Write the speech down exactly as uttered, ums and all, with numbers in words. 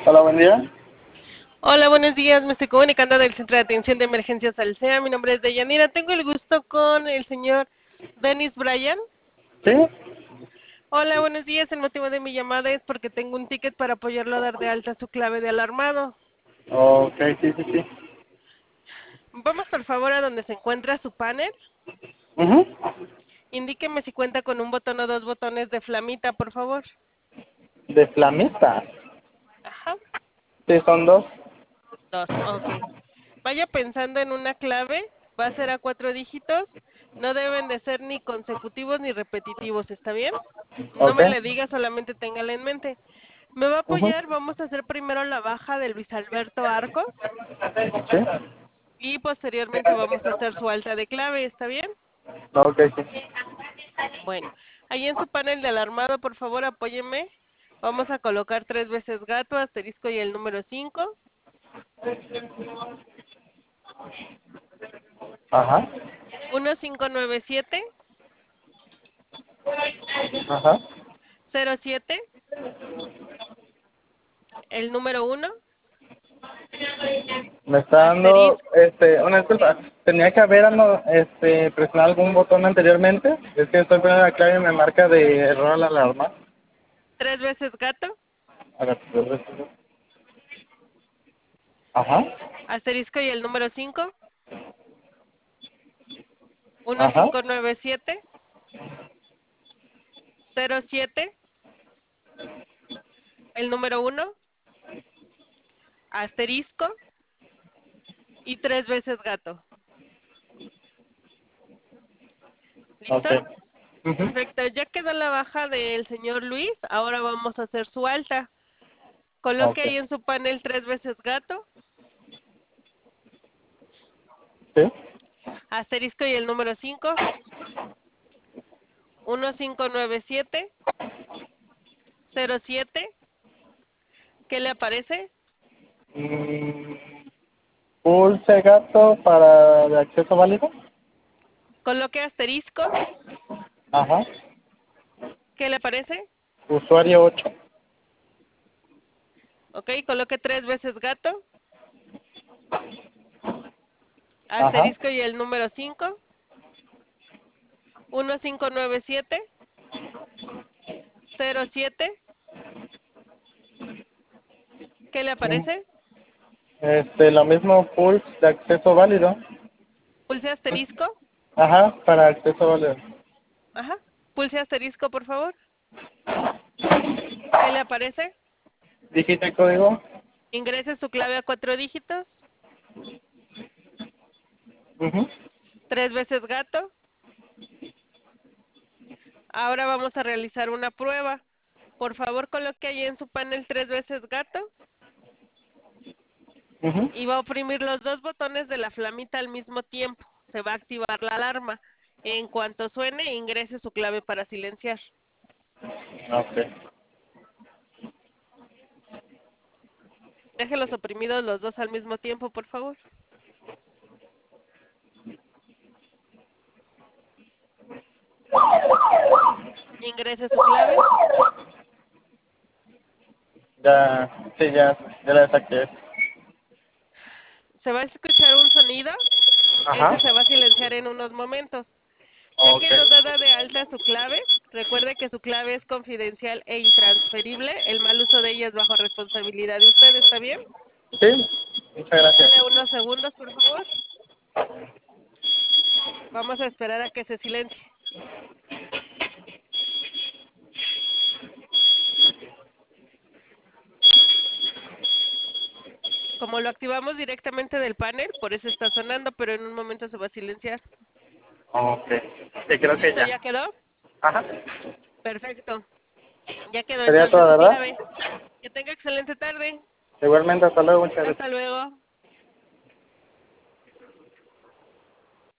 Hola, buen día. Hola, buenos días. Me estoy comunicando del Centro de Atención de Emergencias Alsea. Mi nombre es Deyanira. Tengo el gusto con el señor Dennis Bryan. ¿Sí? Hola, buenos días. El motivo de mi llamada es porque tengo un ticket para apoyarlo a dar de alta su clave de alarmado. Ok, sí, sí, sí. Vamos por favor a donde se encuentra su panel. Ujú. Indíqueme si cuenta con un botón o dos botones de flamita, por favor. ¿De flamita? Ajá. Sí, son dos. Dos, ok. Vaya pensando en una clave. Va a ser a cuatro dígitos. No deben de ser ni consecutivos ni repetitivos, ¿está bien? No Ok. me le diga, solamente téngala en mente. Me va a Ujú. apoyar, vamos a hacer primero la baja de Luis Alberto Arcos ¿Sí? y posteriormente vamos a hacer su alta de clave, ¿está bien? Ok, sí. Bueno, ahí en su panel de alarmado, por favor, apóyeme. Vamos a colocar tres veces gato, asterisco y el número cinco. Ajá. uno cinco nueve siete Ajá. cero siete, el número uno, Me está dando, asterisco. este, una disculpa. ¿Tenía que haber ano- este, presionado algún botón anteriormente? Es que estoy poniendo la clave y me marca de error a la alarma. Tres veces gato, A ver, dos veces. Ajá. asterisco y el número cinco. uno Ajá. cinco nueve siete cero siete, el número uno, asterisco y tres veces gato. Ok. ¿Listo? Ujú. Perfecto, ya quedó la baja del señor Luis, ahora vamos a hacer su alta. Coloque Ok. ahí en su panel tres veces gato, ¿Sí? asterisco y el número cinco, uno cinco nueve siete cero siete, ¿qué le aparece? Mm, pulse gato para de acceso válido. Coloque asterisco, Ajá. ¿qué le aparece? Usuario ocho. Ok, coloque tres veces gato, Ajá. asterisco y el número cinco, uno cinco nueve siete cero siete, ¿qué le Mm, aparece? Este, lo mismo pulse de acceso válido. Pulse asterisco, Ajá, para acceso válido. ajá, pulse asterisco por favor, ¿qué le aparece? Digite el código. Ingrese su clave a cuatro dígitos, Ujú, tres veces gato. Ahora vamos a realizar una prueba. Por favor, coloque ahí en su panel tres veces gato ujú. y va a oprimir los dos botones de la flamita al mismo tiempo. Se va a activar la alarma. En cuanto suene, ingrese su clave para silenciar. Ok. Déjelos oprimidos los dos al mismo tiempo, por favor. Ingrese su clave. Ya, sí, ya, ya la saqué. Se va a escuchar un sonido. Ajá. Ese se va a silenciar en unos momentos. Ya Ok. quedó dada de alta su clave. Recuerde que su clave es confidencial e intransferible. El mal uso de ella es bajo responsabilidad de usted, ¿está bien? Sí, muchas gracias. Dele unos segundos, por favor. Vamos a esperar a que se silencie. Como lo activamos directamente del panel, por eso está sonando, pero en un momento se va a silenciar. Ok. Sí, creo que ¿Listo? ya. ¿Ya quedó? Ajá. Perfecto. Ya quedó Sería entonces todo, su ¿verdad? clave. Que tenga excelente tarde. Igualmente, hasta luego, muchas gracias. Hasta luego.